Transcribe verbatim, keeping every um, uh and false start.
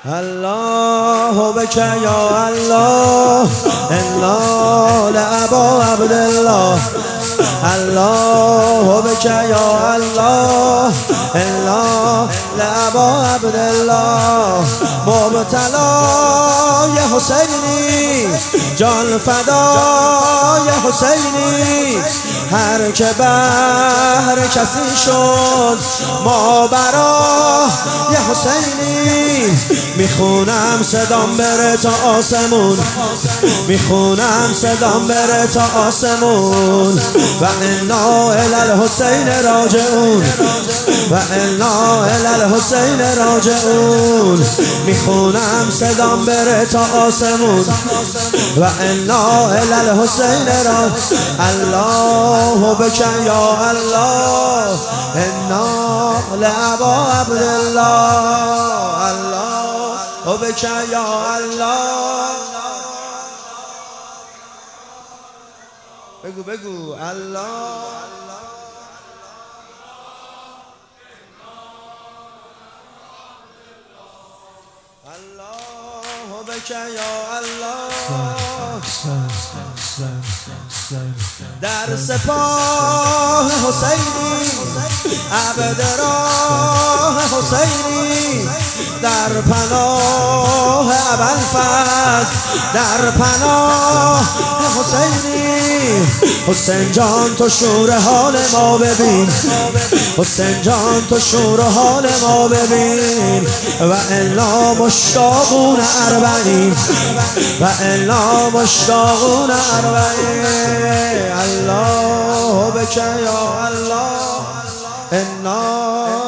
الله بك يا الله إلا لأبا عبد الله. الله بك يا الله إلا لأبا عبد الله. مبتلا يا حسینی جان فدا یا حسینی. هر که بهر کسی شد ما برا یا حسینی. میخونم صدام بره تا آسمون، میخونم صدام بره تا آسمون. و انا الی الحسین راجعون، و انا الی الحسین راجعون. میخونم صدام بره تا آسمون و انا الی الحسین راجعون. الله بک یا الله انا لابا عبد الله. الله بک یا الله. بگو بگو الله. الله بک یا الله. در سپاه حسینی عبد راه حسینی. در پناه ابوالفضل، در پناه حسینی. حسین جان تو شور حال ما ببین، حسین جان تو شور حال ما ببین. و الا مشتاقون اربعین، و الا مشتاقون اربعین. الله بک یا الله انا